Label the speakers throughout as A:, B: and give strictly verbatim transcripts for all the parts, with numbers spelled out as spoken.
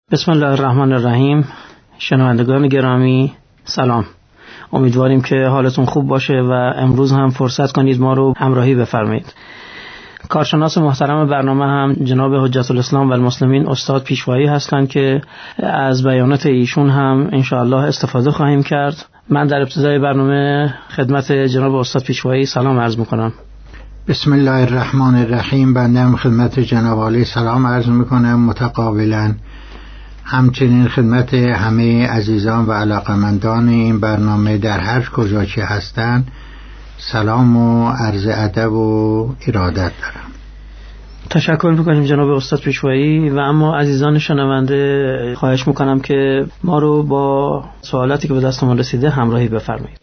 A: بسم الله الرحمن الرحیم. شنوندگان گرامی سلام، امیدواریم که حالتون خوب باشه و امروز هم فرصت کنید ما رو همراهی بفرمایید. کارشناس محترم برنامه هم جناب حجت الاسلام و المسلمین استاد پیشوایی هستند که از بیانات ایشون هم انشاءالله استفاده خواهیم کرد. من در ابتدای برنامه خدمت جناب استاد پیشوایی سلام عرض میکنم.
B: بسم الله الرحمن الرحیم. بنده هم خدمت جناب عالی سلام عرض میکنم متقابلا، همچنین خدمت همه عزیزان و علاقمندان این برنامه در هر کجا که هستند سلام و عرض ادب و ارادت دارم.
A: تشکر میکنیم جناب استاد پیشوایی. و اما عزیزان شنونده خواهش میکنم که ما رو با سوالاتی که به دستمون رسیده همراهی بفرمایید.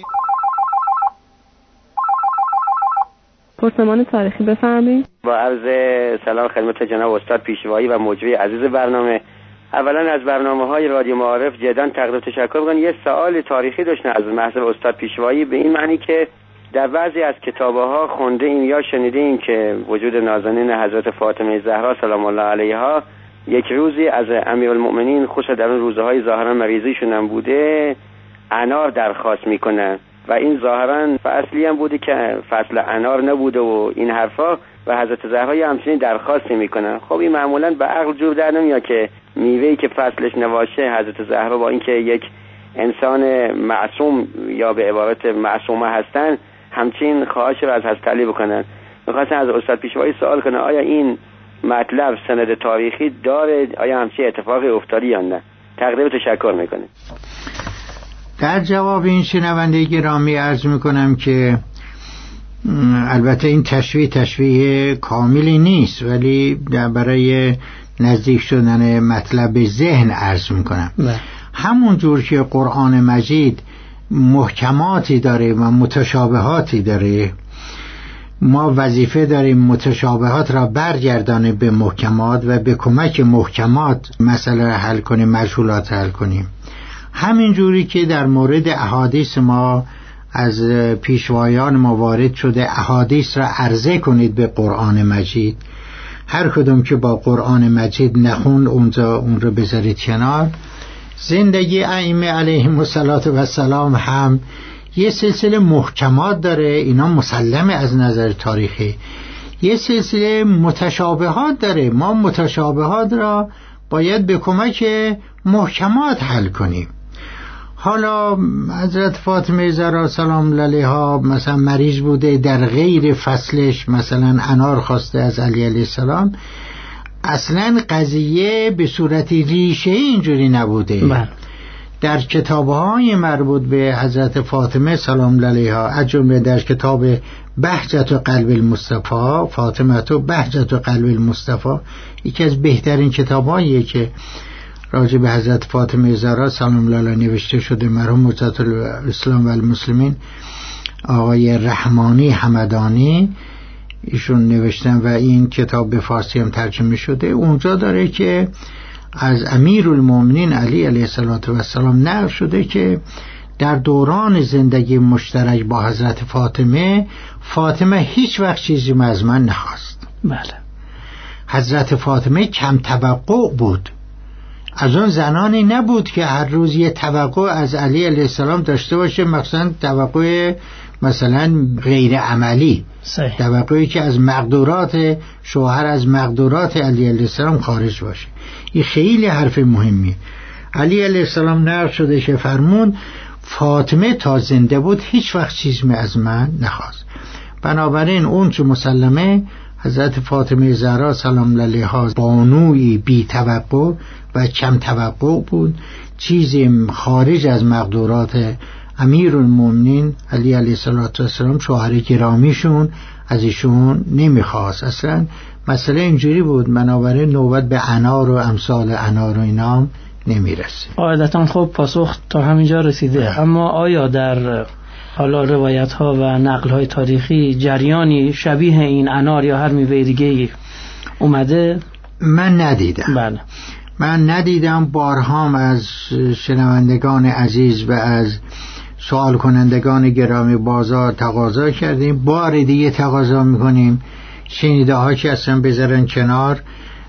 C: پرسمان تاریخی بفرمایید.
D: با عرض سلام خدمت جناب استاد پیشوایی و موجودی عزیز برنامه. اولا از برنامه‌های رادیو معارف جداً تقدیم تشکر می‌کنم. یه سوال تاریخی داشتن از محضر استاد پیشوایی، به این معنی که در بعضی از کتاب‌ها خونده ایم یا شنیده ایم که وجود نازنین حضرت فاطمه زهرا سلام الله علیها یک روزی از امیرالمؤمنین، خصوصا در اون روزهای ظاهراً مریضیشون هم بوده، انار درخواست میکنن و این ظاهراً اصلی هم بوده که فصل انار نبوده و این حرفا و حضرت زهرا همچنین درخواست میکنن. خب این معمولاً به عقل جور در نمیاد که میوه‌ای که فصلش نباشه حضرت زهرا با اینکه یک انسان معصوم یا به عبارت معصومه هستن همچین خواهش رو از حضرت علی بکنن. میخواستن از استاد پیشوایی سوال کنه آیا این مطلب سند تاریخی داره، آیا همچین اتفاقی افتاده یا نه؟ تقدیم تشکر میکنه.
B: در جواب این شنونده گرامی عرض میکنم که البته این تشریح تشریح کاملی نیست، ولی برای نزدیک شدن مطلب ذهن عرض میکنم. همون جور که قرآن مجید محکماتی داره و متشابهاتی داره، ما وظیفه داریم متشابهات را برگردانه به محکمات و به کمک محکمات مسئله را حل کنیم، مشغولات حل کنیم. همین جوری که در مورد احادیث ما از پیشوایان ما وارد شده احادیث را عرضه کنید به قرآن مجید، هر کدوم که با قرآن مجید نخوند اونجا اون رو بذارید کنار. زندگی ائمه علیهم السلام هم یه سلسله محکمات داره، اینا مسلمه از نظر تاریخی. یه سلسله متشابهات داره، ما متشابهات را باید به کمک محکمات حل کنیم. حالا حضرت فاطمه زهرا سلام علیها مثلا مریض بوده، در غیر فصلش مثلا انار خواسته از علی علیه السلام، اصلا قضیه به صورت ریشه اینجوری نبوده.
A: بله.
B: در کتاب‌های مربوط به حضرت فاطمه سلام علیها، از جمله در کتاب بهجت قلب المصطفی، فاطمه تو بهجت قلب المصطفی، یکی از بهترین کتاباییه که راجع به حضرت فاطمه زهرا سلام الله علیها نوشته شده. مرحوم حجت الاسلام و المسلمین آقای رحمانی همدانی ایشون نوشتن و این کتاب به فارسی هم ترجمه شده. اونجا داره که از امیرالمؤمنین علی علیه السلام نقل شده که در دوران زندگی مشترک با حضرت فاطمه، فاطمه هیچ وقت چیزی از من نخواست.
A: بله.
B: حضرت فاطمه کم توقع بود، از اون زنانی نبود که هر روز یه توقع از علی علیه السلام داشته باشه، مثلا توقع مثلا غیر عملی،
A: صحیح.
B: توقعی که از مقدورات شوهر، از مقدورات علی علیه السلام خارج باشه. این خیلی حرف مهمیه. علی علیه السلام نقل شده که فرمون فاطمه تا زنده بود هیچ وقت چیزی از من نخواست. بنابراین اون چه مسلمه حضرت فاطمه زهرا سلام علیها بانوی بی توقع و کم توقع بود، چیزی خارج از مقدورات امیرالمؤمنین علی علیه السلام شوهر گرامیشون از ایشون نمیخواست. اصلا مسئله اینجوری بود. بنابراین نوبت به انار و امثال انار و اینام نمیرسه.
A: قاعدتا خب پاسخ تا همینجا رسیده. نه. اما آیا در حالا روایت ها و نقل های تاریخی جریانی شبیه این انار یا هر میوه دیگه اومده؟
B: من ندیدم.
A: بله.
B: من ندیدم. بارهام از شنوندگان عزیز و از سوال کنندگان گرامی بازار تقاضا کردیم، بار دیگه تقاضا میکنیم شنیده ها که اصلا بذارن کنار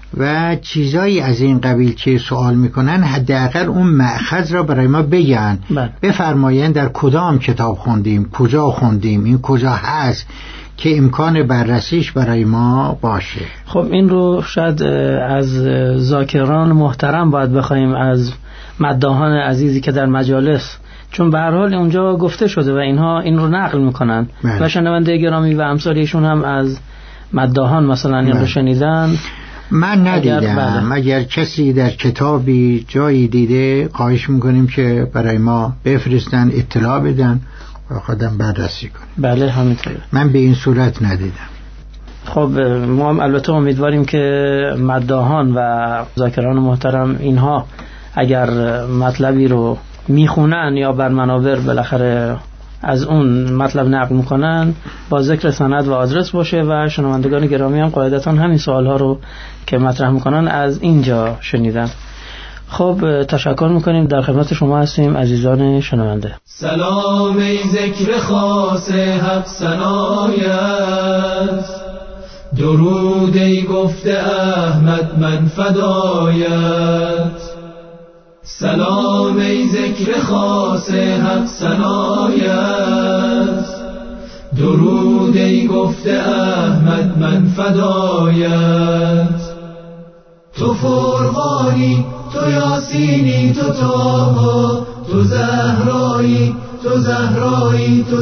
B: و چیزایی از این قبیل که سوال میکنن حداقل اون مأخذ را برای ما بگن، بفرمایند در کدام کتاب خوندیم، کجا خوندیم، این کجا هست که امکان بررسیش برای ما باشه.
A: خب این رو شاید از ذاکران محترم باید بخوایم، از مداحان عزیزی که در مجالس، چون به هر حال اونجا گفته شده و اینها این رو نقل میکنن بله. و شنونده گرامی و امثال ایشون هم از مداحان مثلا این رو شنیدن.
B: من ندیدم، اگر, اگر کسی در کتابی جایی دیده خواهش میکنیم که برای ما بفرستن، اطلاع بدن و خودم بررسی کنیم.
A: بله همینطوره.
B: من به این صورت ندیدم.
A: خب ما هم البته امیدواریم که مداحان و ذاکران محترم اینها اگر مطلبی رو میخونن یا بر منابر بالاخره از اون مطلب نقل میکنن با ذکر سند و آدرس باشه و شنوندگان گرامی هم قاعدتاً همین سوالها رو که مطرح میکنن از اینجا شنیدن. خب تشکر میکنیم، در خدمت شما هستیم عزیزان شنونده.
E: سلام ای ذکر خاص حق ثنایت، درود ای گفته احمد من فدایت. سلام ای ذکر خاص حق ثنایت، درود ای گفته احمد من فدایت. تو فرقانی، تو یاسینی، تو طه، تو زهرایی، تو زهرایی، تو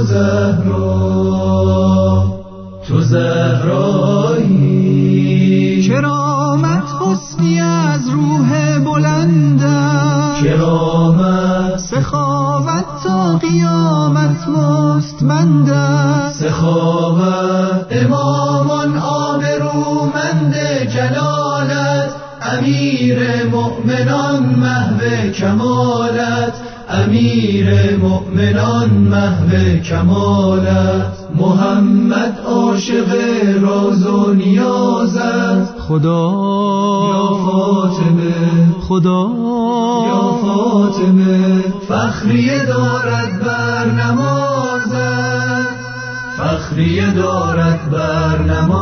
E: زهرا، تو زهرایی. کرامت حسنی از روح بلندت، کرامت سخاوت تا قیامت مستمندت، سخاوت امامان آبرومند جلالت، امیر مؤمنان محو کمالت، امیر مؤمنان محو کمالت. محمد عاشق راز و نیازت، خدا یا فاطمه، خدا یا فاطمه. فخریه دارد بر نمازت، فخریه دارد بر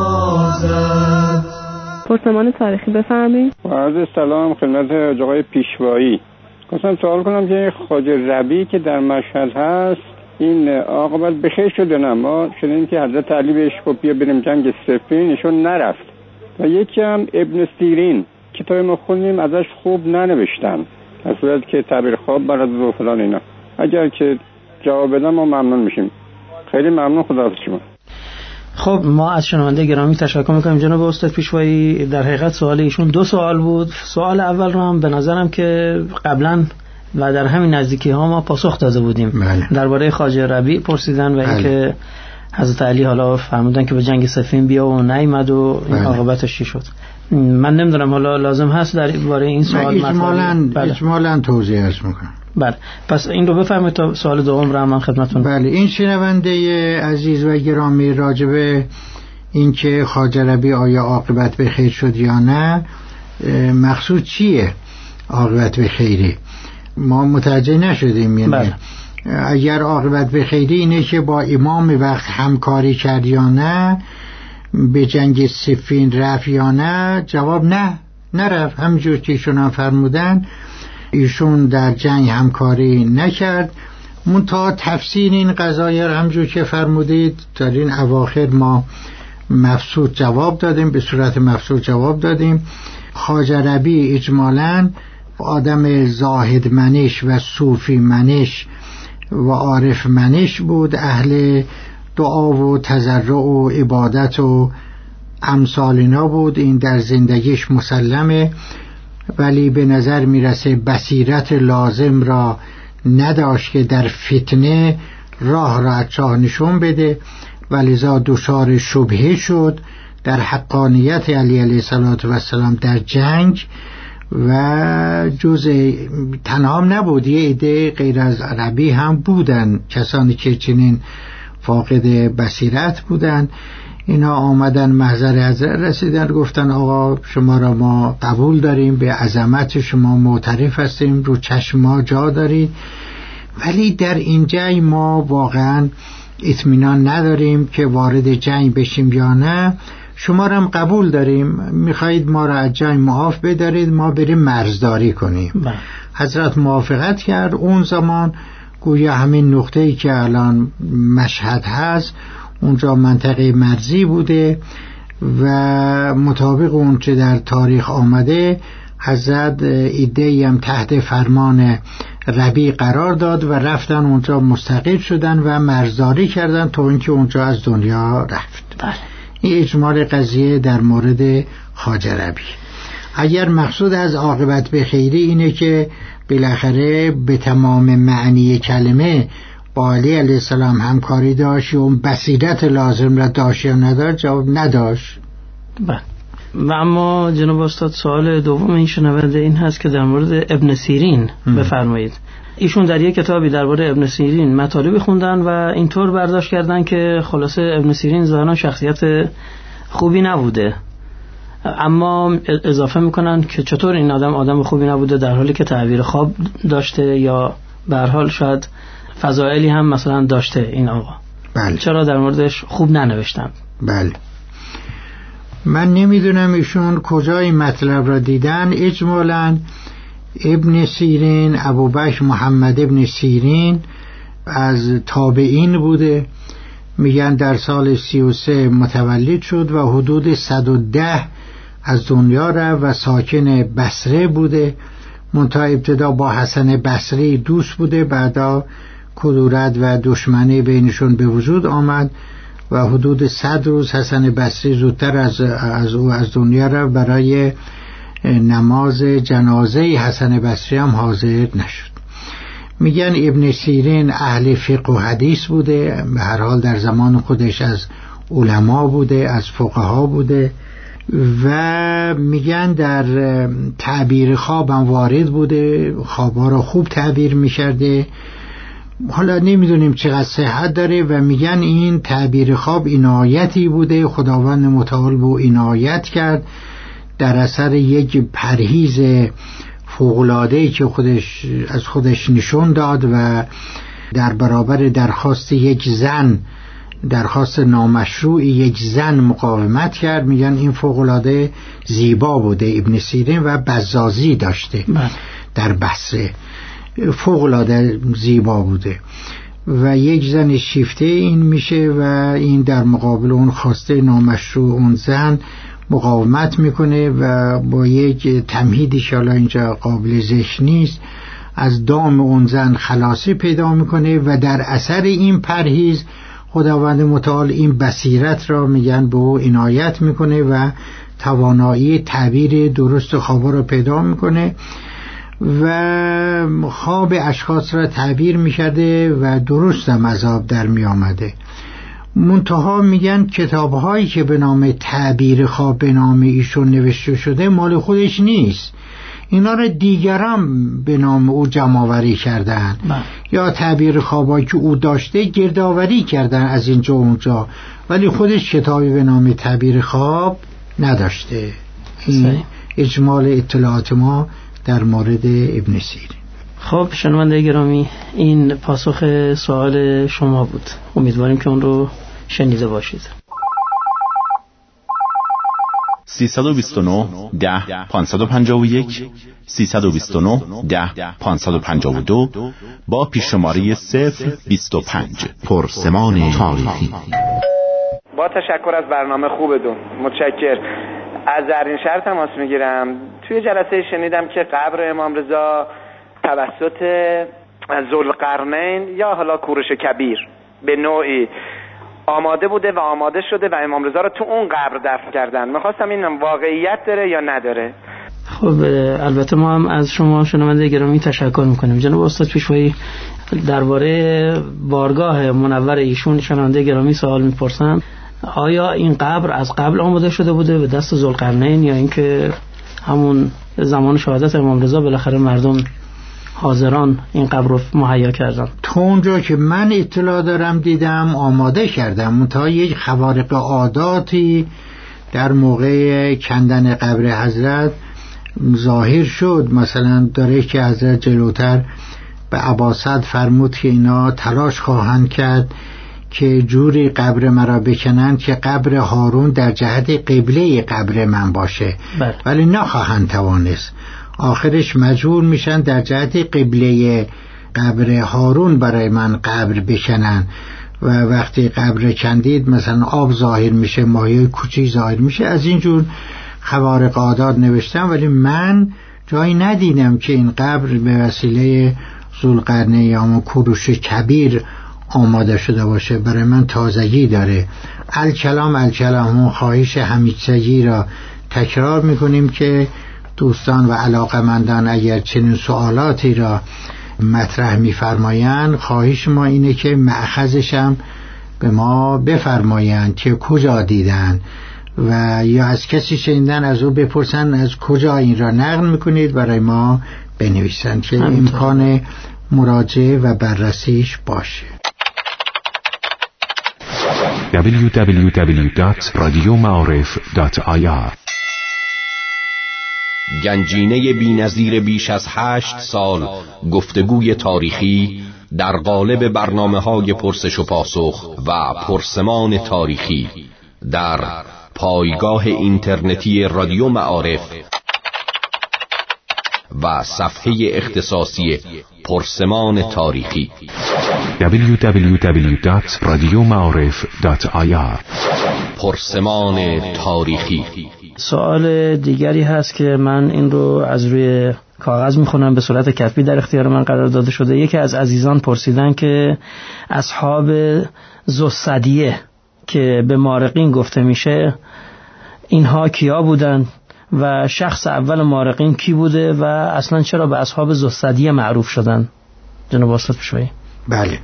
E: نمازت.
C: پرسمان تاریخی بفرمایید.
F: عرض سلام خدمت آقای پیشوایی. خواستم سوال کنم که خواجه ربیع که در مشهد هست این عاقبت بخیر شده؟ نه، ما شنیدیم که حضرت علی بهش گفت بیا بریم جنگ صفین، ایشون نرفت. و یکی هم ابن سیرین کتاب ما خوندیم ازش خوب ننوشتن، در صورت که تعبیر خواب برات و فلان اینا. اگر که جواب بدن ما ممنون میشیم. خیلی ممنون، خداحافظ شما.
A: خب ما از شنونده گرامی تشکر میکنیم جناب استاد پیشوایی. در حقیقت سوال ایشون دو سوال بود. سوال اول رو هم به نظرم که قبلا و در همین نزدیکی ها ما پاسخ داده بودیم درباره خواجه ربیع پرسیدن و اینکه حضرت علی حالا فرمودن که به جنگ صفین بیا و نیامد و این عاقبتش چی شد. من نمیدونم حالا لازم هست در باره این سوال
B: اجمالاً اجمالاً توضیح عرض میکنم.
A: بله پس این رو بفرمایید تا سوال دوم رو من خدمتتون.
B: بله این شنونده عزیز و گرامی راجبه اینکه خواجه ربیع آیا عاقبت به خیر شد یا نه، مقصود چیه عاقبت به خیری؟ ما متوجه نشدیم. یعنی بله. اگر عاقبت به خیری اینه که با امام وقت همکاری کرد یا نه، به جنگ صفین رفت یا نه، جواب نه، نرفت. همجور که ایشون هم فرمودن ایشون در جنگ همکاری نکرد. منتها تفسیر این قضایه همجور که فرمودید در این اواخر ما مفسود جواب دادیم، به صورت مفسود جواب دادیم. خواجه ربیع اجمالاً آدم زاهد منش و صوفی منش و عارف منش بود، اهل دعا و تضرع و عبادت و امثال اینا بود. این در زندگیش مسلمه، ولی به نظر میرسه بصیرت لازم را نداشت که در فتنه راه را از چاه نشون بده، ولذا دچار شبهه شد در حقانیت علی علیه السلام در جنگ. و جز تنها هم نبود، یه عده غیر از عربی هم بودن، کسانی که چنین فاقد بصیرت بودن. اینا آمدن محضر حضرت رسیدن، گفتن آقا شما را ما قبول داریم، به عظمت شما معترف هستیم، رو چشم ما جا دارید، ولی در این جنگ ما واقعا اطمینان نداریم که وارد جنگ بشیم یا نه، شما رو هم قبول داریم، میخواهید ما را از جای معاف بدارید، ما بریم مرزداری کنیم. بله. حضرت موافقت کرد. اون زمان گویا همین نقطه‌ای که الان مشهد هست اونجا منطقه مرزی بوده و مطابق اون چه در تاریخ آمده حضرت ایده‌ای هم تحت فرمان ربیع قرار داد و رفتن اونجا مستقر شدن و مرزداری کردن تا اینکه اونجا از دنیا رفت. بله. این اجمال قضیه در مورد خواجه ربیع. اگر مقصود از عاقبت به خیری اینه که بالاخره به تمام معنی کلمه با علی علیه السلام همکاری داشت و اون بصیرت لازم را داشت یا نداشت، جواب نداشت.
A: بله. و اما جناب استاد سوال دوم این شنونده این هست که در مورد ابن سیرین بفرمایید. ایشون در یک کتابی درباره ابن سیرین مطالبی خوندن و اینطور برداشت کردن که خلاصه ابن سیرین ظاهرا شخصیت خوبی نبوده، اما اضافه میکنن که چطور این آدم آدم خوبی نبوده در حالی که تعبیر خواب داشته یا به هر حال شاید فضائلی هم مثلا داشته این آقا.
B: بله.
A: چرا در موردش خوب ننوشتن؟
B: بله. من نمیدونم ایشون کجا این مطلب را دیدن. اجمالاً ابن سیرین، ابوبکر محمد ابن سیرین از تابعین بوده. میگن در سال سی و سه متولد شد و حدود صد و ده از دنیا رفت و ساکن بصره بوده. منتها ابتدا با حسن بصری دوست بوده، بعدا کدورت و دشمنی بینشون به وجود آمد و حدود صد روز حسن بصری زودتر از, از او از دنیا رفت. برای نماز جنازه حسن بصری هم حاضر نشد. میگن ابن سیرین اهل فقه و حدیث بوده، به هر حال در زمان خودش از علما بوده، از فقها بوده و میگن در تعبیر خواب هم وارد بوده، خوابا رو خوب تعبیر میکرده. حالا نمیدونیم چقدر صحت داره و میگن این تعبیر خواب عنایتی بوده، خداوند متعال به عنایت کرد در اثر یک پرهیز فوق‌العاده‌ای که خودش از خودش نشون داد و در برابر درخواست یک زن، درخواست نامشروع یک زن مقاومت کرد. میگن این فوق‌العاده زیبا بوده. ابن سیرین و بزازی داشته من. در بصره فوق‌العاده زیبا بوده و یک زن شیفته این میشه و این در مقابل اون خواسته نامشروع اون زن مقاومت میکنه و با یک تمهیدی که حالا اینجا قابل ذکر نیست از دام اون زن خلاصی پیدا میکنه و در اثر این پرهیز خداوند متعال این بصیرت را میگن به او عنایت میکنه و توانایی تعبیر درست خوابا را پیدا میکنه و خواب اشخاص را تعبیر میکرده و درست هم از آب در میامده. منتها میگن کتابهایی که به نام تعبیر خواب به نام ایشون نوشته شده مال خودش نیست، اینا را دیگران به نام او جمع‌آوری کردن با. یا تعبیر خوابایی که او داشته گردآوری کردن از اینجا اونجا، ولی خودش کتابی به نام تعبیر خواب نداشته. این اجمال اطلاعات ما در مورد ابن سیرین.
A: خب شنونده گرامی، این پاسخ سوال شما بود، امیدواریم که اون رو شنیده باشید.
G: سیصد و بیست و نه ده پانصد و پنجاه و یک سیصد و بیست و نه ده پانصد و پنجاه و دو با پیششماره صفر بیست و پنج. پرسمان تاریخی.
H: با تشکر از برنامه خوبتون، متشکر. از زرین شهر تماس میگیرم. توی جلسه شنیدم که قبر امام رضا توسط ذوالقرنین یا حالا کوروش کبیر به نوعی آماده بوده و آماده شده و امام رضا رو تو اون قبر دفن کردن. میخواستم اینم واقعیت داره یا نداره.
A: خب البته ما هم از شما شنونده گرامی تشکر میکنیم. جناب استاد پیشوایی درباره بارگاه منور ایشون شنونده گرامی سوال میپرسن، آیا این قبر از قبل آماده شده بوده به دست ذوالقرنین یا اینکه همون زمان شهادت امام رضا بالاخره مردم حاضران این قبر رو مهیا کردن؟
B: تو اونجا که من اطلاع دارم دیدم آماده کردم، منتها یک خوارق عاداتی در موقع کندن قبر حضرت ظاهر شد. مثلا داره که حضرت جلوتر به عباسد فرمود که اینا تلاش خواهند کرد که جوری قبر مرا بکنند که قبر هارون در جهت قبله قبر من باشه
A: بله.
B: ولی نخواهند توانست. آخرش مجبور میشن در جهت قبله قبر هارون برای من قبر بکنن و وقتی قبر کندید مثلا آب ظاهر میشه، ماهی کوچی ظاهر میشه. از اینجور خوارق عادات نوشتم ولی من جایی ندیدم که این قبر به وسیله ذوالقرنین یا کوروش کبیر آماده شده باشه. برای من تازگی داره. الکلام الکلام خواهش همیشگی را تکرار میکنیم که دوستان و علاقمندان اگر چنین سوالاتی را مطرح میفرمایند خواهش ما اینه که مأخذش هم به ما بفرمایند که کجا دیدن و یا از کسی شنیدن از او بپرسن از کجا این را نقل میکنید برای ما بنویسند که امکان مراجعه و بررسیش باشه.
I: دبلیو دبلیو دبلیو دات رادیو معارف دات آی آر
J: گنجینه بی‌نظیر بیش از هشت سال گفتگوی تاریخی در قالب برنامه‌های پرسش و پاسخ و پرسمان تاریخی در پایگاه اینترنتی رادیو معارف و صفحه اختصاصی پرسمان تاریخی
I: دبلیو دبلیو دبلیو دات رادیو معارف دات آی آر.
J: پرسمان تاریخی.
A: سوال دیگری هست که من این رو از روی کاغذ میخونم، به صورت کتبی در اختیار من قرار داده شده. یکی از عزیزان پرسیدن که اصحاب ذوالثدیه که به مارقین گفته میشه اینها کیا بودن و شخص اول مارقین کی بوده و اصلا چرا به اصحاب ذوالثدیه معروف شدن؟ جناب استاد پیشوایی.
B: بله،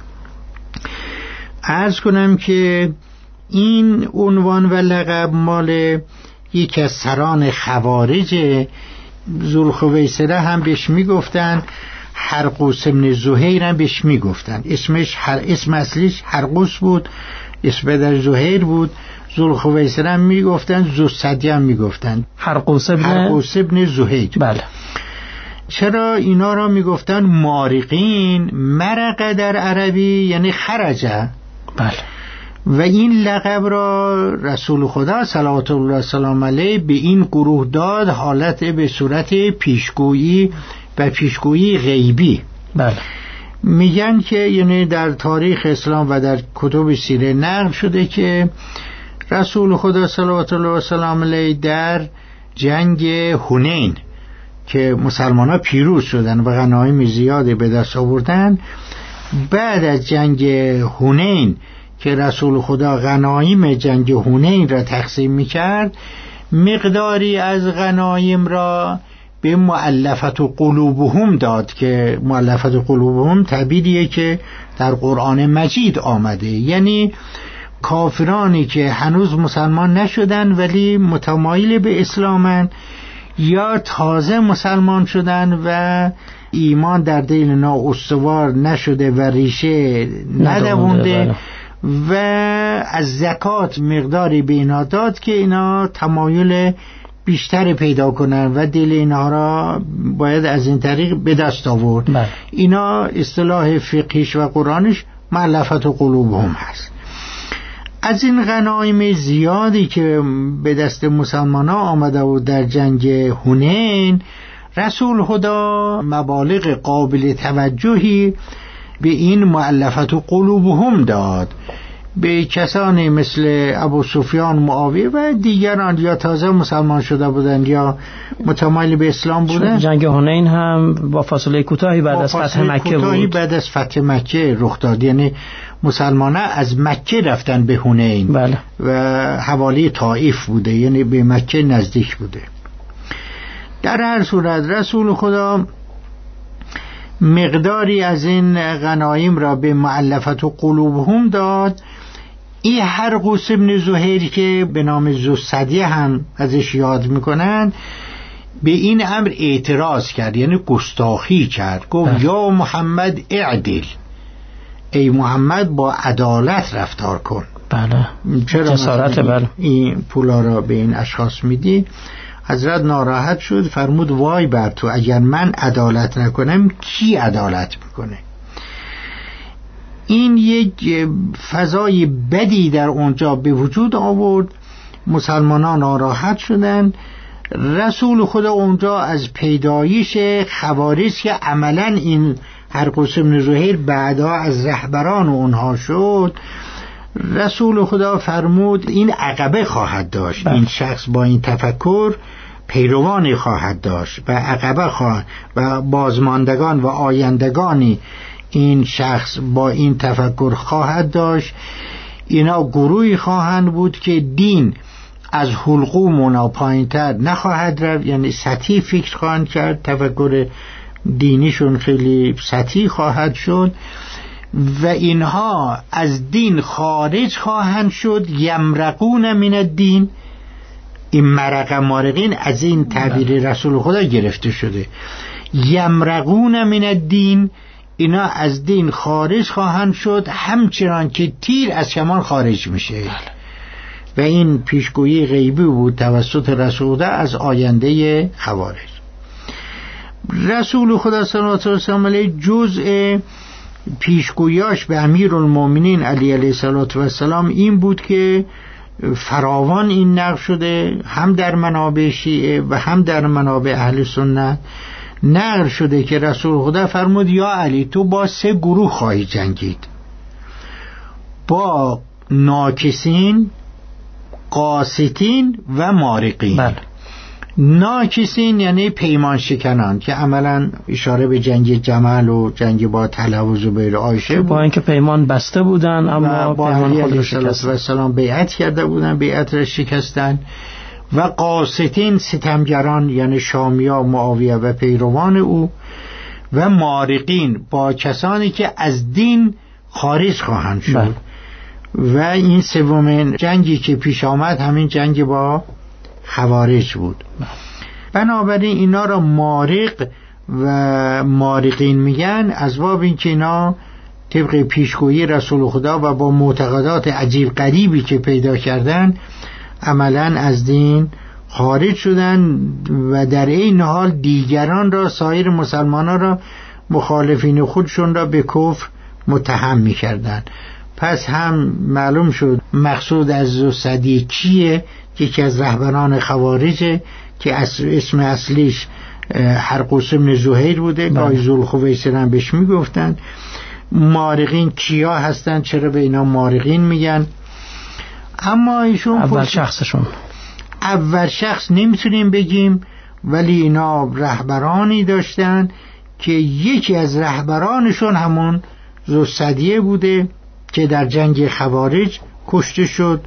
B: عرض کنم که این عنوان و لقب مال یکی از سران خوارج ذوالخویصره هم بهش میگفتن، حرقوس ابن زهیر هم بهش میگفتن. اسمش هر اسم اصلیش حرقوس بود، اسم در زهیر بود. ذوالخویصره هم میگفتن، ذوالثدیه هم میگفتن
A: حرقوس ابن
B: حرقوس ابن زهیر.
A: بله.
B: چرا اینا را میگفتن مارقین؟ مرقه در عربی یعنی خرجه.
A: بله.
B: و این لقب را رسول خدا صلوات الله سلام علیه به این گروه داد، حالت به صورت پیشگویی و پیشگویی غیبی.
A: بله.
B: میگن که یعنی در تاریخ اسلام و در کتب سیره نقل شده که رسول خدا صلوات الله سلام علیه در جنگ حنین که مسلمان ها پیروز شدن و غنایم زیادی به دست آوردن، بعد از جنگ حنین که رسول خدا غنایم جنگ حنین را تقسیم میکرد، مقداری از غنایم را به مؤلفت قلوبهم داد که مؤلفت قلوبهم تعبیریه که در قرآن مجید آمده، یعنی کافرانی که هنوز مسلمان نشدن ولی متمایل به اسلامن یا تازه مسلمان شدن و ایمان در دل اینا استوار نشده و ریشه ندوونده و از زکات مقداری به اینا داد که اینا تمایل بیشتر پیدا کنن و دل اینا را باید از این طریق به دست آورد.
A: بله.
B: اینا اصطلاح فقهیش و قرآنش مؤلفت قلوبهم هست. از این غنایم زیادی که به دست مسلمان ها آمده بود در جنگ حنین، رسول خدا مبالغ قابل توجهی به این مؤلفت قلوبهم داد، به کسانی مثل ابو سفیان، معاویه و دیگران یا تازه مسلمان شده بودند یا متمایل به اسلام بودند.
A: جنگ حنین هم با فاصله کوتاهی بعد از فتح مکه بود.
B: بعد از فتح مکه رخ داد، یعنی مسلمانان از مکه رفتن به حنین.
A: بله.
B: و حوالی طائف بوده، یعنی به مکه نزدیک بوده. در هر صورت رسول خدا مقداری از این غنایم را به مؤلفت قلوبهم داد. این حرقوس ابن زهیر که به نام ذوالثدیه هم ازش یاد میکنن، به این امر اعتراض کرد، یعنی گستاخی کرد. گفت بله. یا محمد اعدل، ای محمد با عدالت رفتار کن.
A: بله.
B: چرا
A: جسارت بله.
B: این پولا را به این اشخاص میدی؟ حضرت ناراحت شد، فرمود وای بر تو، اگر من عدالت نکنم کی عدالت میکنه؟ این یک فضای بدی در اونجا به وجود آورد، مسلمانان ناراحت شدند. رسول خدا اونجا از پیدایش خوارج که عملا این هرقوس بن زهیر بعدا از رهبران اونها شد، رسول خدا فرمود این عقبه خواهد داشت، این شخص با این تفکر پیروانی خواهد داشت و عقبه خواهد و بازماندگان و آیندگانی این شخص با این تفکر خواهد داشت. اینا گروهی خواهند بود که دین از حلقوم اونا پایین‌تر نخواهد رفت، یعنی سطحی فکر خواهند کرد، تفکر دینیشون خیلی سطحی خواهد شد و اینها از دین خارج خواهند شد. یمرقون من الدین، این مرق مارقین از این تعبیر رسول خدا گرفته شده. یمرقون من الدین، اینا از دین خارج خواهند شد همچنان که تیر از کمان خارج میشه. و این پیشگویی غیبی بود توسط رسول خدا از آینده خوارج. رسول خدا صلی الله علیه و آله جزء پیشگویاش به امیرالمومنین علی علیه السلام این بود که فراوان این نقل شده، هم در منابع شیعه و هم در منابع اهل سنت نقل شده که رسول خدا فرمود یا علی تو با سه گروه خواهی جنگید، با ناکسین، قاسطین و مارقین. بله. ناکسین یعنی پیمان شکنان که عملا اشاره به جنگ جمل و جنگ با طلحه و زبیر و عایشه بود، با
A: اینکه پیمان بسته بودن اما
B: با
A: پیمان خود رو
B: شکستن و سلام بیعت کرده بودن، بیعت را شکستن. و قاسطین ستمگران یعنی شامیا، معاویه و پیروان او. و مارقین با کسانی که از دین خارج خواهند شد. بله. و این سومین جنگی که پیش آمد همین جنگ با خوارج بود. بنابراین اینا را مارق و مارقین میگن از باب این که اینا طبق پیشگویی رسول خدا و با معتقدات عجیب غریبی که پیدا کردن عملا از دین خارج شدن و در این حال دیگران را، سایر مسلمانان را، مخالفین خودشون را به کفر متهم میکردن. پس هم معلوم شد مقصود از زوسدی کیه، یکی از رهبران خوارجه که اسم اصلیش هرقوس بن زهیر بوده، گاهی ذوالخویصر هم بهش میگفتن. مارقین کیا هستن، چرا به اینا مارقین میگن؟ اما ایشون
A: اول شخصشون
B: اول شخص نمیتونیم بگیم، ولی اینا رهبرانی داشتن که یکی از رهبرانشون همون زوسدیه بوده که در جنگ خوارج کشته شد.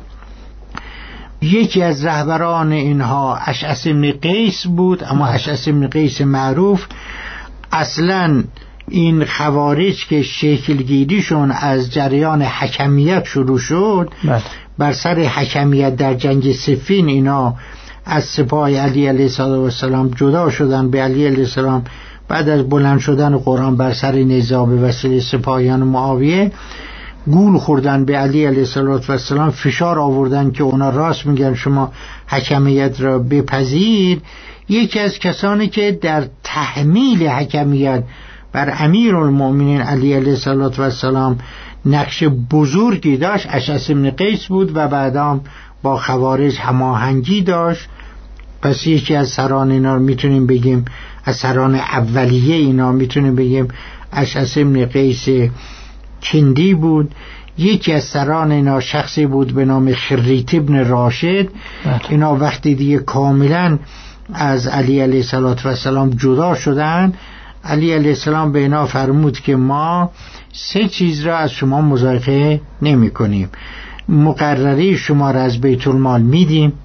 B: یکی از رهبران اینها اشعث بن قیس بود، اما اشعث بن قیس معروف اصلا این خوارج که شکلگیریشون از جریان حکمیت شروع شد، بله. بر سر حکمیت در جنگ صفین اینا از سپاه علی علیه السلام جدا شدن. به علی علیه السلام بعد از بلند شدن قرآن بر سر نیزه به وسیله سپاهیان معاویه گول خوردن به علی علیه السلام، فشار آوردن که اونا راست میگن شما حکمیت را بپذیر. یکی از کسانی که در تحمیل حکمیت بر امیرالمومنین علی علیه السلام نقش بزرگی داشت اشعث بن قیس بود و بعدام با خوارج هماهنگی داشت. پس یکی از سران اینا میتونیم بگیم، از سران اولیه اینا میتونیم بگیم اشعث بن قیس کندی بود. یکی از سران اینا شخصی بود به نام خریت ابن راشد. اینا وقتی دیگه کاملا از علی علیه السلام جدا شدن، علی علیه السلام به اینا فرمود که ما سه چیز را از شما مضایقه نمی کنیم. مقرری شما را از بیت المال میدیم،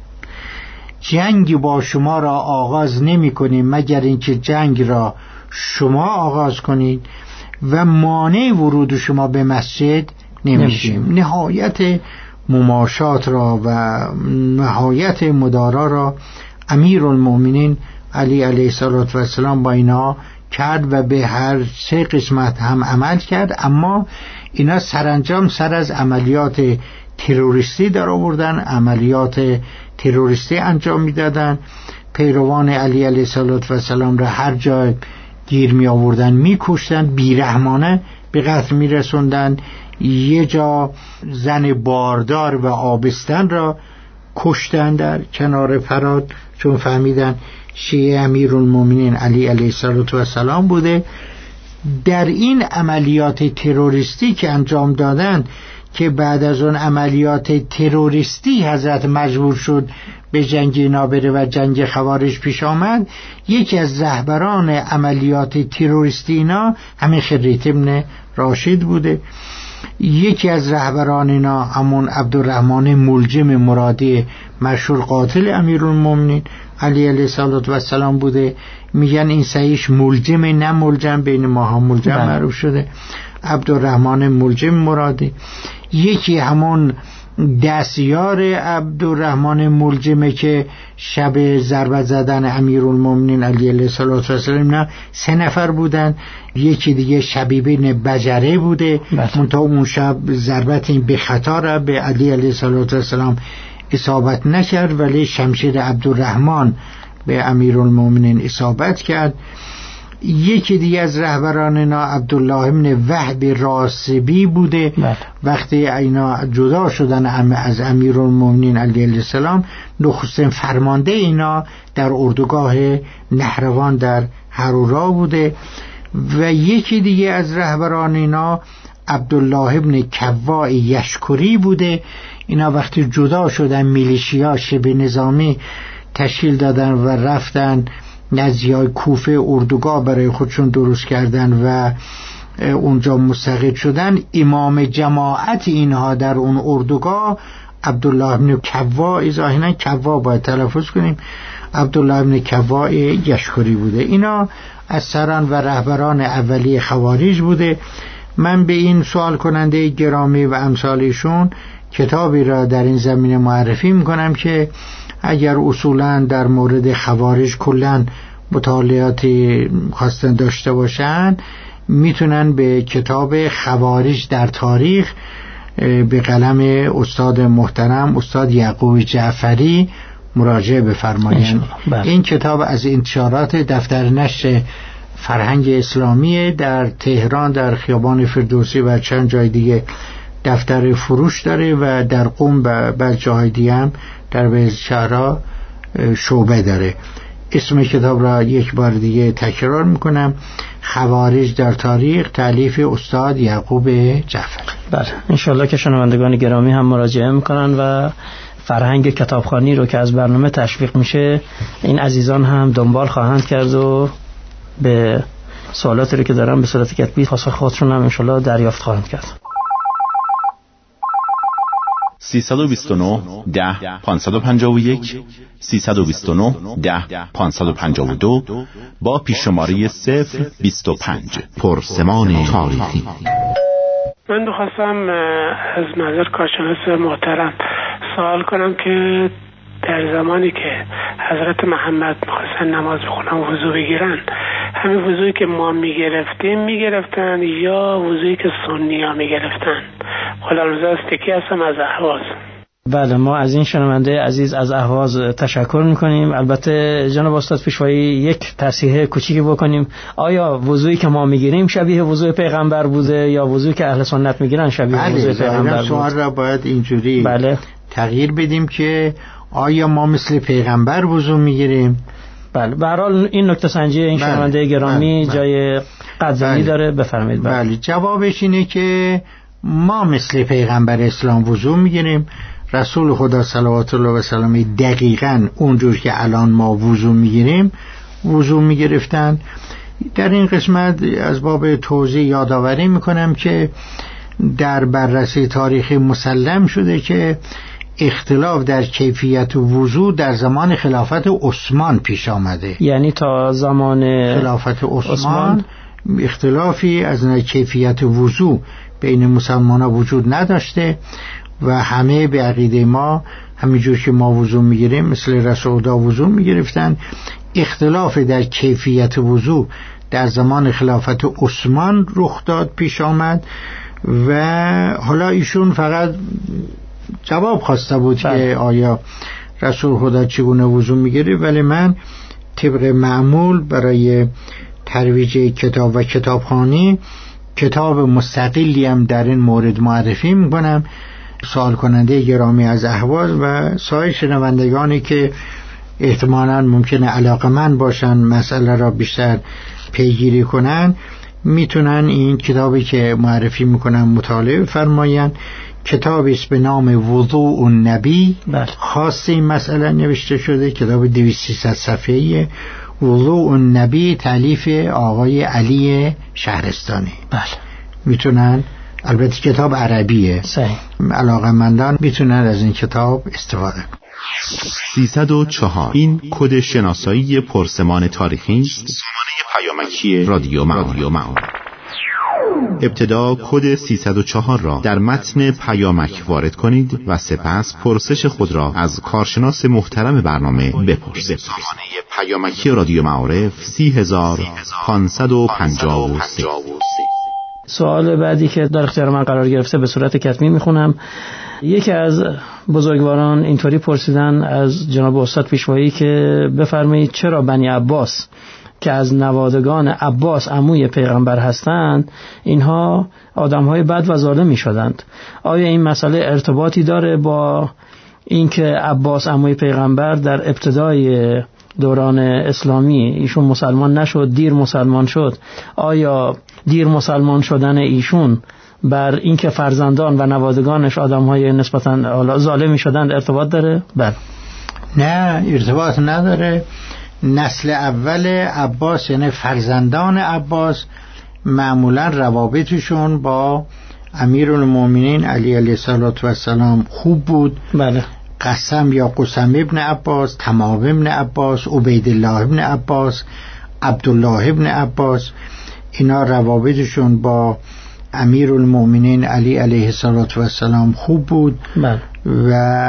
B: جنگ با شما را آغاز نمی کنیم مگر اینکه جنگ را شما آغاز کنید و مانع ورود شما به مسجد نمیشیم. نهایت مماشات را و نهایت مدارا را امیرالمومنین علی علیه السلام با اینا کرد و به هر سه قسمت هم عمل کرد. اما اینا سرانجام سر از عملیات تروریستی در آوردن، عملیات تروریستی انجام میدادن. پیروان علی علیه السلام را هر جای گیر می آوردن می کشتن، بیرحمانه به قتل می رسوندن. یه جا زن باردار و آبستن را کشتن در کنار فرات، چون فهمیدن شیعه امیرالمومنین علی علیه السلام بوده. در این عملیات تروریستی که انجام دادن، که بعد از اون عملیات تروریستی حضرت مجبور شد به جنگ اینا بره و جنگ خوارج پیش آمد، یکی از رهبران عملیات تروریستی اینا همین خریت ابن راشد بوده. یکی از رهبران اینا همون عبدالرحمن ملجم مرادی، مشهور قاتل امیرالمومنین علی علیه السلام بوده. میگن این صحیحش ملجم نه ملجم، بین ماها ملجم معروف شده، عبدالرحمن ملجم مرادی. یکی همون دستیار عبدالرحمن ملجمه که شب ضربت زدن امیرالمومنین علی علیه السلام نه سه نفر بودن. یکی دیگه شبیبین بجره بوده، منتها اون شب ضربت این به خطا را به علی علیه السلام اصابت نکرد، ولی شمشیر عبدالرحمن به امیرالمومنین اصابت کرد. یکی دیگه از رهبران اینا عبدالله ابن وهب راسبی بوده. بله. وقتی اینا جدا شدن از امیرالمومنین علیه السلام، نخستین فرمانده اینا در اردوگاه نهروان در هرورا بوده. و یکی دیگه از رهبران اینا عبدالله ابن کوا یشکری بوده. اینا وقتی جدا شدن، میلیشیا شبه نظامی تشکیل دادن و رفتن نزدیای کوفه اردوگاه برای خودشون درست کردن و اونجا مستقر شدن. امام جماعت اینها در اون اردوگاه عبدالله ابن کوا، ظاهرا کوا باید تلفظ کنیم، عبدالله ابن کوا یشکری بوده. اینا از سران و رهبران اولیه خوارج بوده. من به این سوال کننده گرامی و امثالشون کتابی را در این زمینه معرفی میکنم که اگر اصولا در مورد خوارج کلن مطالعاتی خواستن داشته باشن، میتونن به کتاب خوارج در تاریخ به قلم استاد محترم استاد یعقوب جعفری مراجعه بفرمایند. این کتاب از انتشارات دفتر نشر فرهنگ اسلامی در تهران در خیابان فردوسی و چند جای دیگه دفتر فروش داره و در قم و بعض جاهای دیگه هم در بعض شهرها شعبه داره. اسم کتاب را یک بار دیگه تکرار میکنم: خوارج در تاریخ، تالیف استاد یعقوب جعفری.
A: بله، انشالله که شنوندگان گرامی هم مراجعه میکنن و فرهنگ کتابخوانی رو که از برنامه تشویق میشه این عزیزان هم دنبال خواهند کرد و به سوالاتی رو که دارن به صورت کتبی پاسخ خودشون هم انشالله دریافت خواهند کرد.
G: سیصد و بیست و نه ده پانصد و پنجاه و یک سیصد و بیست و نه ده پانصد و پنجاه و دو با پیششماره صفر بیست و پنج. پرسمان تاریخی.
K: من خواستم از نظر کارشناس محترم سوال کنم که در زمانی که حضرت محمد میخواستن نماز بخونن و وضو بگیرن، همین وضویی که ما میگرفتیم میگرفتن یا وضویی که سنی ها میگرفتن؟ خلالوزه استکی هستم از اهواز.
A: بله، ما از این شنونده عزیز از اهواز تشکر میکنیم. البته جناب استاد پیشوایی یک تصحیح کوچیکی بکنیم: آیا وضویی که ما میگیریم شبیه وضوی پیغمبر بوده یا وضویی که اهل سنت میگیرن شبیه
B: بله،
A: وضوی پیغمبر بوده؟
B: سوال را باید اینجوری
A: بله.
B: تغییر بدیم که آیا ما مثل پیغمبر وضو میگیریم؟
A: بله، به هر حال این نکته سنجی این
B: بله.
A: شنونده گرامی
B: بله.
A: جای قدردانی
B: بله.
A: داره. بفرمایید.
B: بله. بله، جوابش اینه که ما مثل پیغمبر اسلام وضو میگیریم. رسول خدا صلوات الله و سلامه دقیقاً اونجور که الان ما وضو میگیریم وضو میگرفتن. در این قسمت از باب توضیح یادآوری میکنم که در بررسی تاریخی مسلم شده که اختلاف در کیفیت وضو در زمان خلافت عثمان پیش آمده.
A: یعنی تا زمان
B: خلافت عثمان, عثمان اختلافی از کیفیت وضو بین مسلمان ها وجود نداشته و همه به عقیده ما همینجور که ما وضو میگیریم مثل رسول خدا وضو میگرفتن. اختلاف در کیفیت وضو در زمان خلافت عثمان رخ داد، پیش آمد و حالا ایشون فقط جواب خواسته بود بله. که آیا رسول خدا چگونه وضو میگیره، ولی من طبق معمول برای ترویج کتاب و کتابخوانی کتاب مستقلی هم در این مورد معرفی میکنم. سوال کننده گرامی از اهواز و سایر شنوندگانی که احتمالاً ممکنه علاقه‌مند باشن مسئله را بیشتر پیگیری کنن میتونن این کتابی که معرفی میکنم مطالعه فرماین. کتابی است به نام وضوء النبی، خاص این مسئله نوشته شده، کتاب دویست سیصد صفحه‌ای. وضوء النبی تالیف آقای علی شهرستانی.
A: بله
B: میتونن، البته کتاب عربیه،
A: صحیح،
B: علاقه‌مندان میتونن از این کتاب استفاده کنن.
G: سیصد و چهار. این کد شناسایی پرسمان تاریخی است. سامانه پیامکی رادیو معارف. ابتدا کد سیصد و چهار را در متن پیامک وارد کنید و سپس پرسش خود را از کارشناس محترم برنامه بپرسید. سامانه پیامکی رادیو معارف سی هزار پانصد و پنجاه و سه.
A: سوال بعدی که در اختیار من قرار گرفته به صورت کتبی میخونم. یکی از بزرگواران اینطوری پرسیدن از جناب استاد پیشوایی که بفرمایید چرا بنی عباس که از نوادگان عباس عموی پیغمبر هستند اینها آدم‌های بد و ظالم می‌شدند؟ آیا این مسئله ارتباطی داره با اینکه عباس عموی پیغمبر در ابتدای دوران اسلامی ایشون مسلمان نشد، دیر مسلمان شد؟ آیا دیر مسلمان شدن ایشون بر اینکه فرزندان و نوادگانش آدم‌های نسبتاً ظالمی شدند ارتباط داره؟ بله.
B: نه، ارتباط نداره. نسل اول عباس یعنی فرزندان عباس معمولا روابطشون با امیرالمومنین علی علیه السلام خوب بود.
A: بله.
B: قسم یا قسم ابن عباس، تمام ابن عباس، عبیدالله ابن عباس، عبدالله ابن عباس، اینا روابطشون با امیرالمومنین علی علیه السلام خوب بود.
A: بله.
B: و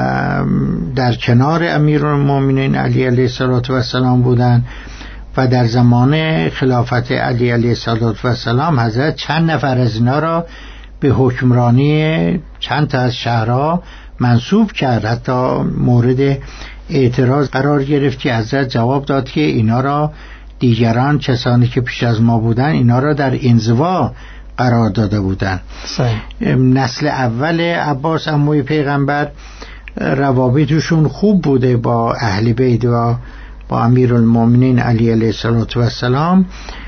B: در کنار امیرالمومنین علی علیه السلام بودن و در زمان خلافت علی علیه السلام حضرت چند نفر از اینا را به حکمرانی چند تا از شهرها منصوب کرد. حتی مورد اعتراض قرار گرفت که حضرت جواب داد که اینا را دیگران کسانی که پیش از ما بودن اینا را در انزوا قرار داده بودن.
A: صحیح.
B: نسل اول عباس عموی پیغمبر روابطشون خوب بوده با اهل بیت و با امیرالمومنین علی علیه السلام.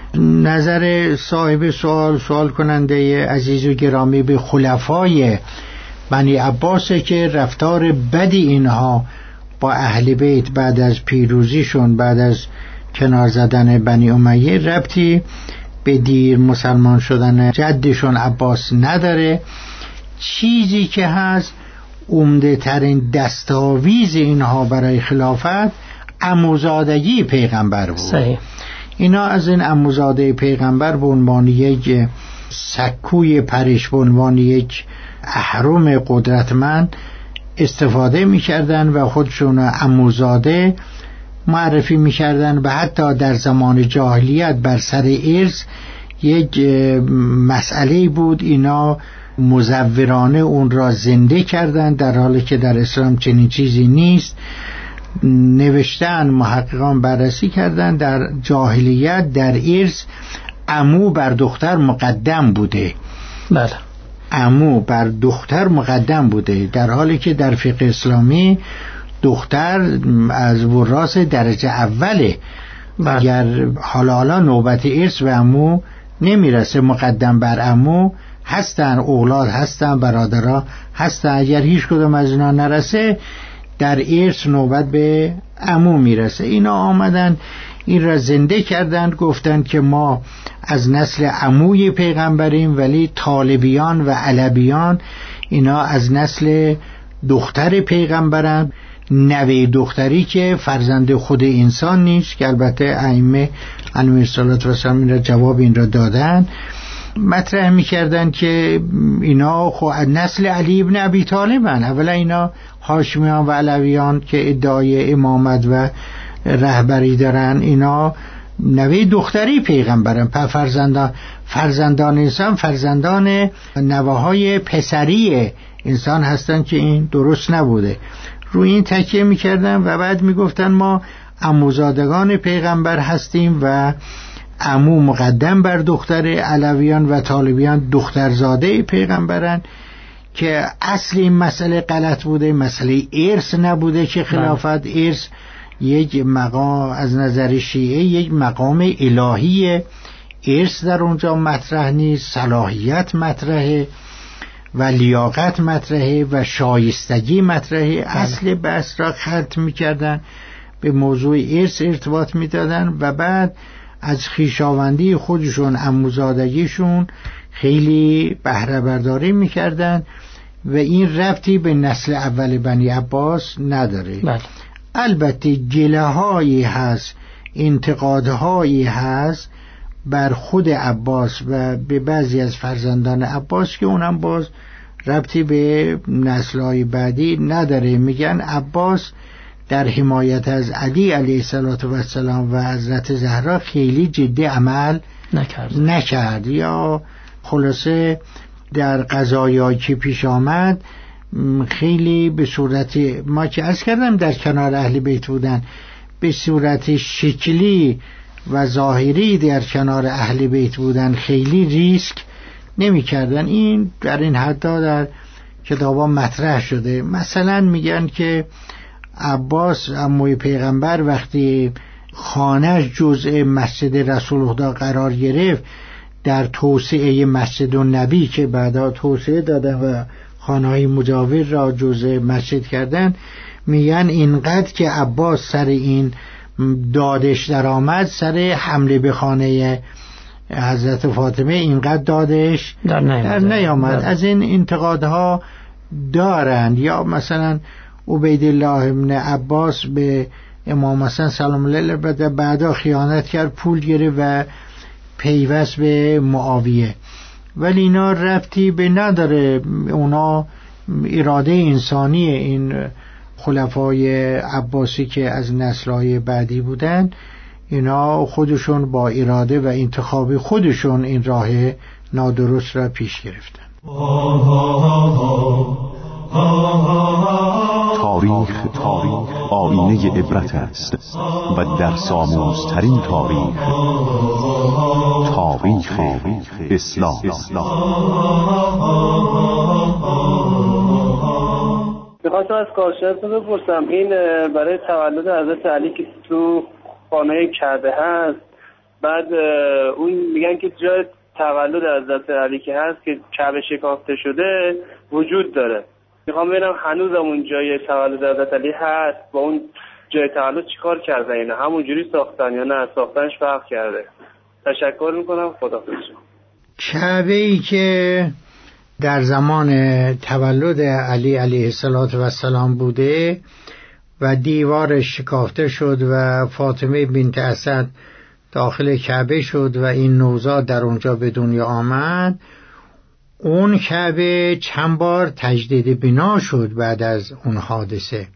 B: نظر صاحب سوال سوال کننده عزیز و گرامی به خلفای بنی عباسه که رفتار بدی اینها با اهل بیت بعد از پیروزیشون، بعد از کنار زدن بنی امیه، ربطی به دیر مسلمان شدن جدشون عباس نداره. چیزی که هست عمده ترین دستاویز اینها برای خلافت عموزادگی پیغمبر بود.
A: صحیح.
B: اینا از این عموزاده پیغمبر به عنوان یک سکوی پرش، به عنوان یک اهرم قدرتمند استفاده میکردن و خودشون عموزاده معرفی میکردن و حتی در زمان جاهلیت بر سر ارث یک مسئله بود، اینا مزورانه اون را زنده کردن در حالی که در اسلام چنین چیزی نیست. نوشتن محققان بررسی کردن در جاهلیت در ارث عمو بر دختر مقدم بوده.
A: بله.
B: عمو بر دختر مقدم بوده، در حالی که در فقه اسلامی دختر از وراث درجه اوله. اگر حالا حالا نوبت ارث به عمو نمیرسه، مقدم بر عمو هستن، اولاد هستن، برادرها هستن. اگر هیچ کدوم از اینا نرسه در ارث نوبت به عمو میرسه. اینا آمدن این را زنده کردن، گفتن که ما از نسل عموی پیغمبریم، ولی طالبیان و علویان اینا از نسل دختر پیغمبرن، نوه دختری که فرزند خود انسان نیست، که البته ائمه علیهم السلام این را جواب این را دادن. مطرح میکردن که اینا خب نسل علی ابن ابی طالبن. اولا اینا هاشمیان و علویان که ادعای امامت و رهبری دارن، اینا نوه دختری پیغمبرن. پر فرزندان فرزندان انسان فرزندان نوه‌های پسری انسان هستن که این درست نبوده. روی این تکیه میکردن و بعد میگفتن ما عموزادگان پیغمبر هستیم و عمو مقدم بر دختر علویان و طالبیان دخترزاده پیغمبرن که اصل این مسئله غلط بوده، مسئله ارث نبوده که خلافت ارث یک مقام از نظر شیعه یک مقام الهیه، ارث در اونجا مطرح نیست، صلاحیت مطرحه و لیاقت مطرحه و شایستگی مطرحه. اصل بحث را خلط میکردن، به موضوع ارث ارتباط میدادن و بعد از خویشاوندی خودشون عموزادگیشون خیلی بهره برداری میکردن و این ربطی به نسل اول بنی عباس نداره. بله. البته گله هایی هست، انتقادهایی هست بر خود عباس و به بعضی از فرزندان عباس که اونم باز ربطی به نسل‌های بعدی نداره. میگن عباس در حمایت از علی علیه السلام و حضرت زهرا خیلی جدی عمل نکرد, نکرد. یا خلاصه در قضایایی که پیش آمد خیلی به صورت، ما که عرض کردم در کنار اهل بیت بودن، به صورت شکلی و ظاهری در کنار اهل بیت بودن، خیلی ریسک نمی کردن. این در این حدا در کتابا مطرح شده. مثلا میگن که عباس عموی پیغمبر وقتی خانه‌اش جزء مسجد رسول خدا قرار گرفت، در توسعه مسجد النبی که بعدا توسعه دادن و خانه‌های مجاور را جزء مسجد کردن، میگن اینقدر که عباس سر این دادش در آمد، سر حمله به خانه حضرت فاطمه اینقدر دادش در نیامد. از این انتقادها دارند. یا مثلا عبیدالله ابن عباس به امام حسن سلام الله علیه بعدا خیانت کرد، پول گرفت و پیوست به معاویه، ولی اینا ربطی به نداره. اونا اراده انسانی این خلفای عباسی که از نسل‌های بعدی بودن، اینا خودشون با اراده و انتخاب خودشون این راه نادرست را پیش گرفتن.
I: تاریخ تاریخ آینه عبرت است و در ساموزترین تاریخ، تاریخ اسلام.
L: میخواستم از کارشناسا بپرسم، این برای تولد حضرت علی که تو خانه کعبه هست، بعد اون میگن که جای تولد حضرت علی که هست که کعبه شکافته شده وجود داره. میخوام ببینم هنوز اون جای تولد حضرت علی هست، با اون جای تولد چیکار کردن؟ اینا همونجوری ساختن یا نه ساختنش فرق کرده؟ تشکر میکنم. خداحافظ.
B: کعبه ای که در زمان تولد علی علیه السلام بوده و دیوارش شکافته شد و فاطمه بنت اسد داخل کعبه شد و این نوزاد در اونجا به دنیا آمد، اون کعبه چند بار تجدید بنا شد بعد از اون حادثه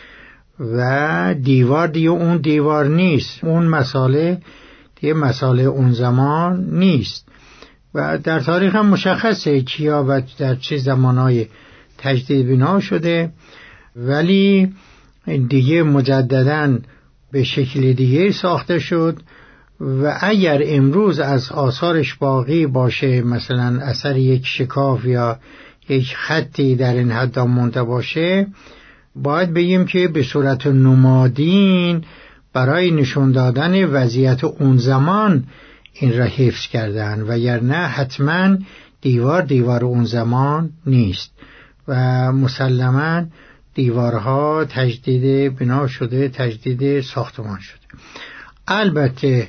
B: و دیوار دیگه اون دیوار نیست، اون مساله دیگه مساله اون زمان نیست و در تاریخ هم مشخصه کیا و در چه زمانهای تجدید بنا شده، ولی دیگه مجدداً به شکل دیگه ساخته شد و اگر امروز از آثارش باقی باشه، مثلا اثر یک شکاف یا یک خطی در این حد مونده باشه، باید بگیم که به صورت نمادین برای نشون دادن وضعیت اون زمان این را حفظ کردن، وگرنه حتما دیوار دیوار اون زمان نیست و مسلماً دیوارها تجدید بنا شده، تجدید ساختمان شده. البته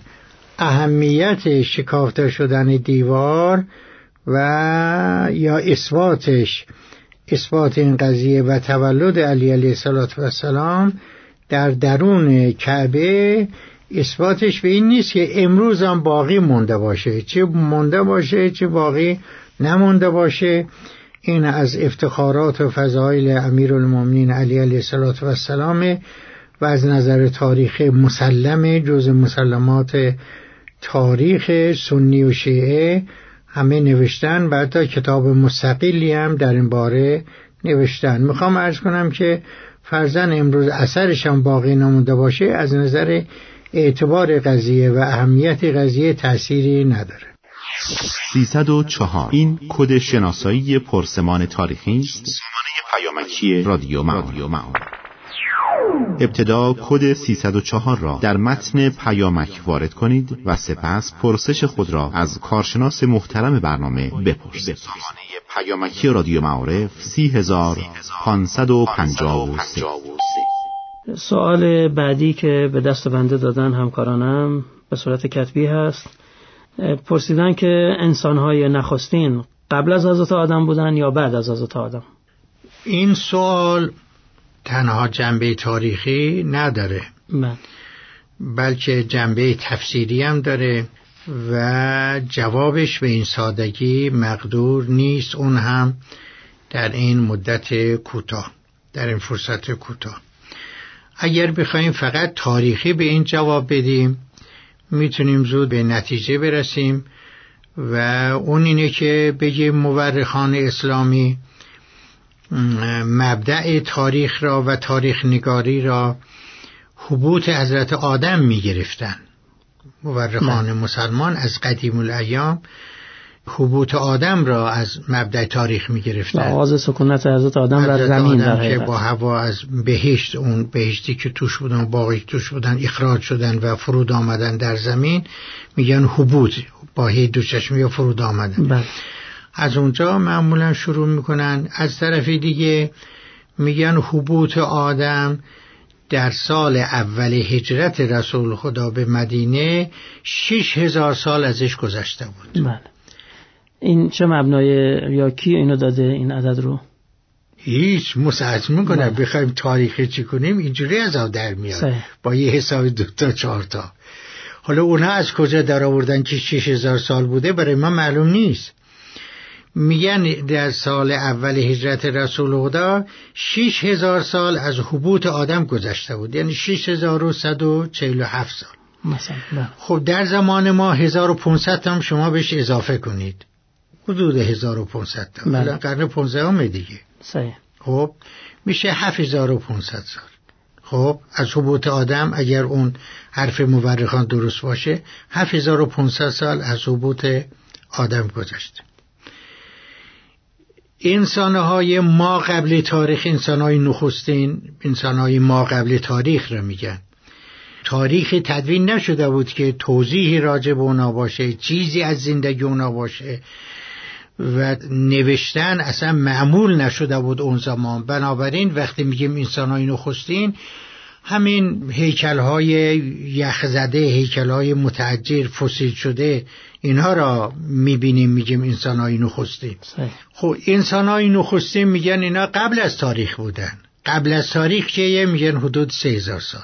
B: اهمیت شکافته شدن دیوار و یا اثباتش، اثبات این قضیه و تولد علی علیه السلام در درون کعبه، اثباتش به این نیست که امروز هم باقی مونده باشه، چه مونده باشه چه باقی نمونده باشه. این از افتخارات و فضایل امیرالمومنین علی علیه السلام و از نظر تاریخ مسلم، جز مسلمات تاریخ سنی و شیعه همه نوشتن، بعد کتاب مستقلی هم در این باره نوشتن. میخوام عرض کنم که فرضاً امروز اثرش هم باقی نمونده باشه، از نظر اعتبار قضیه و اهمیت قضیه تأثیری نداره.
G: سیصد و چهار. این کد شناسایی پرسمان تاریخی است. سامانه پیامکی رادیو معارف. ابتدا کد سیصد و چهار را در متن پیامک وارد کنید و سپس پرسش خود را از کارشناس محترم برنامه بپرسید. سامانه پیامکی رادیو معارف سی هزار پانصد و پنجاه و سه.
A: سوال بعدی که به دست بنده دادن همکارانم به صورت کتبی هست. پرسیدن که انسان‌های نخستین قبل از حضرت آدم بودن یا بعد از حضرت آدم؟
B: این سوال تنها جنبه تاریخی نداره،
A: من.
B: بلکه جنبه تفسیری هم داره و جوابش به این سادگی مقدور نیست، اون هم در این مدت کوتاه، در این فرصت کوتاه. اگر بخوایم فقط تاریخی به این جواب بدیم میتونیم زود به نتیجه برسیم و اون اینه که بگیم مورخان اسلامی مبدأ تاریخ را و تاریخ نگاری را هبوط حضرت آدم می گرفتن. مورخان نه. مسلمان از قدیم الایام هبوط آدم را از مبدأ تاریخ می گرفتن.
A: آغاز سکونت حضرت آدم در زمین در
B: که با هوا از بهشت، اون بهشتی که توش بودن، باقی توش بودن، اخراج شدن و فرود آمدن در زمین، میگن هبوط، با هی دو چشمی فرود آمدن. بله. از اونجا معمولا شروع میکنن. از طرف دیگه میگن هبوط آدم در سال اول هجرت رسول خدا به مدینه شش هزار سال ازش گذشته بود.
A: بله. این چه مبنای یا کی اینو داده این عدد رو؟
B: هیچ مساعد میکنه بخوایم تاریخی چی کنیم اینجوری از آب در میاد سه. با یه حساب دو تا چهار تا. حالا اونا از کجا در آوردن که شش هزار سال بوده برای ما معلوم نیست. میگن در سال اول هجرت رسول خدا شش هزار سال از هبوط آدم گذشته بود، یعنی شش هزار و صد و چهل و هفت سال
A: مثلا.
B: خب در زمان ما هزار و پانصد هم شما بهش اضافه کنید، حدود هزار و پانصد تا، الان قرن پانزدهم دیگه.
A: صحیح.
B: خب میشه هفت هزار و پانصد سال. خب از هبوط آدم اگر اون حرف مورخان درست باشه هفت هزار و پانصد سال از هبوط آدم گذشته. انسانهای ما قبل تاریخ، انسانهای نخستین، انسانهای ما قبل تاریخ را میگن. تاریخ تدوین نشده بود که توضیحی راجع به اونا باشه، چیزی از زندگی اونا باشه و نوشتن اصلا معمول نشده بود اون زمان. بنابراین وقتی میگیم انسانهای نخستین، همین هیکل‌های یخزده، هیکل‌های متحجر، فسیل شده، اینها را میبینیم میگیم انسان‌های نخستین. خب انسان‌های نخستین میگن اینا قبل از تاریخ بودن. قبل از تاریخ که میگن حدود سه هزار سال.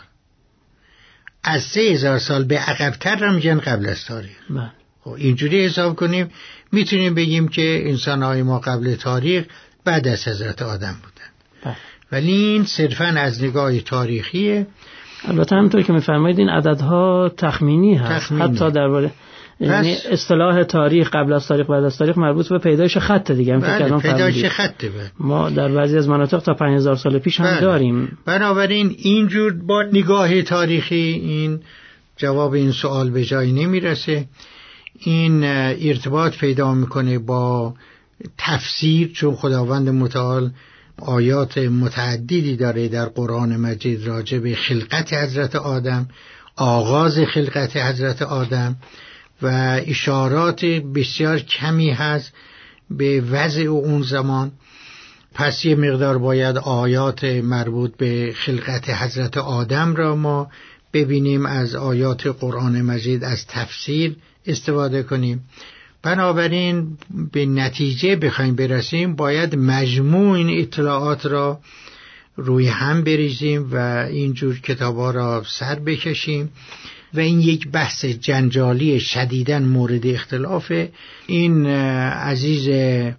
B: از سه هزار سال به عقب‌تر را میگن قبل از تاریخ.
A: من.
B: خب اینجوری حساب کنیم میتونیم بگیم که انسان‌های ما قبل تاریخ بعد از حضرت آدم بودن. من. ولی این صرفاً از نگاه تاریخیه.
A: البته همونطور که میفرمایید این عددها تخمینی هست. تخمینی. حتی درباره یعنی اصطلاح تاریخ قبل از تاریخ بعد از تاریخ مربوط به پیدایش خط دیگه هم
B: بله،
A: که
B: پیدایش خطه بله.
A: ما در بعضی از مناطق تا پنج هزار سال پیش هم بله. داریم.
B: بنابراین اینجور با نگاه تاریخی این جواب این سوال به جای نمیرسه. این ارتباط پیدا میکنه با تفسیر، چون خداوند متعال آیات متعددی داره در قرآن مجید راجع به خلقت حضرت آدم، آغاز خلقت حضرت آدم و اشارات بسیار کمی هست به وضع اون زمان. پس یه مقدار باید آیات مربوط به خلقت حضرت آدم را ما ببینیم، از آیات قرآن مجید از تفسیر استفاده کنیم. بنابراین به نتیجه بخوایم برسیم باید مجموع این اطلاعات را روی هم بریزیم و اینجور کتابا را سر بکشیم و این یک بحث جنجالی شدیداً مورد اختلافه. این عزیز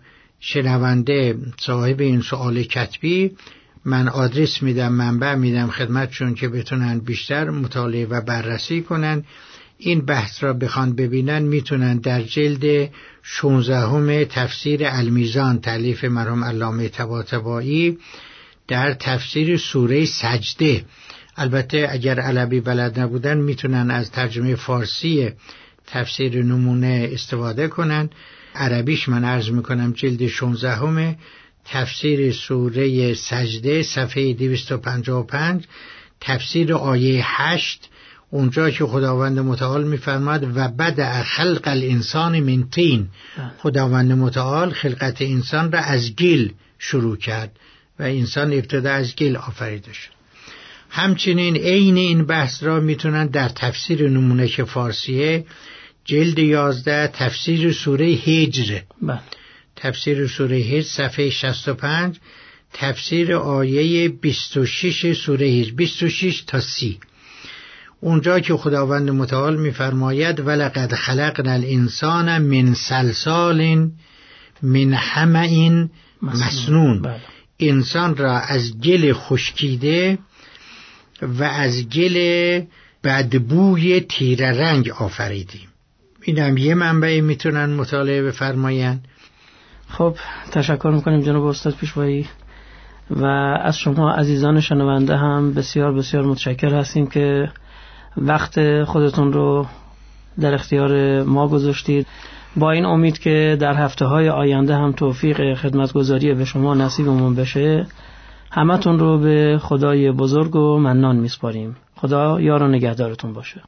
B: شنونده صاحب این سوال کتبی، من آدرس میدم، منبع میدم خدمتشون که بتونن بیشتر مطالعه و بررسی کنن. این بحث را بخوان ببینن میتونن در جلد شانزدهم تفسیر المیزان تالیف مرحوم علامه طباطبایی در تفسیر سوره سجده البته اگر عربی بلد نبودن میتونن از ترجمه فارسی تفسیر نمونه استفاده کنن. عربیش من عرض میکنم جلد شانزده همه تفسیر سوره سجده صفحه دویست و پنجاه و پنج، تفسیر آیه هشت، اونجا که خداوند متعال میفرماد و بدأ خلق الانسان من طین، خداوند متعال خلقت انسان را از گل شروع کرد و انسان ابتدا از گل آفریده شد. همچنین عین این بحث را میتونن در تفسیر نمونه که فارسیه جلد یازده تفسیر سوره هجر، تفسیر سوره هجر صفحه شصت و پنج، تفسیر آیه بیست و شش سوره هجر بیست و شش تا سی، اونجا که خداوند متعال میفرماید ولقد خلقنا الانسان من صلصال من حمأ مسنون، انسان را از گل خشکیده و از گل بدبوی تیره رنگ آفریدیم. این هم یه منبعی میتونن مطالعه بفرماین.
A: خب تشکر میکنیم جناب استاد پیشوایی و از شما عزیزان شنونده هم بسیار بسیار متشکر هستیم که وقت خودتون رو در اختیار ما گذاشتید. با این امید که در هفته های آینده هم توفیق خدمتگزاری به شما نصیبمون بشه، همتون رو به خدای بزرگ و منان میسپاریم. خدا یار و نگهدارتون باشه.